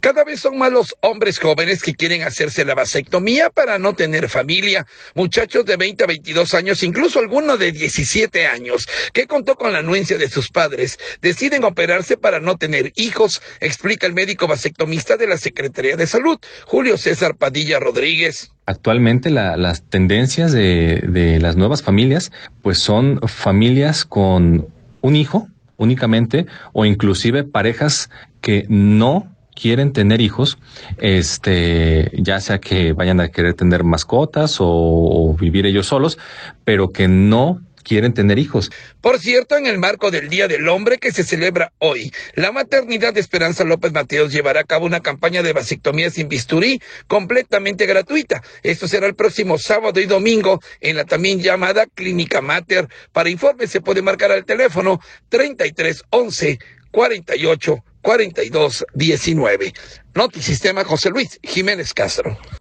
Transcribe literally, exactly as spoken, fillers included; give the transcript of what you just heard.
Cada vez son más los hombres jóvenes que quieren hacerse la vasectomía para no tener familia. Muchachos de veinte a veintidós años, incluso algunos de diecisiete años, que contó con la anuencia de sus padres, deciden operarse para no tener hijos, explica el médico vasectomista de la Secretaría de Salud, Julio César Padilla Rodríguez. Actualmente la, las tendencias de, de las nuevas familias, pues son familias con un hijo únicamente, o inclusive parejas que no quieren tener hijos, este, ya sea que vayan a querer tener mascotas o, o vivir ellos solos, pero que no quieren tener hijos. Por cierto, en el marco del Día del Hombre que se celebra hoy, la maternidad de Esperanza López Mateos llevará a cabo una campaña de vasectomía sin bisturí completamente gratuita. Esto será el próximo sábado y domingo en la también llamada Clínica Mater. Para informes se puede marcar al teléfono treinta y tres once cuarenta y ocho cuarenta y dos diecinueve. Notisistema José Luis Jiménez Castro.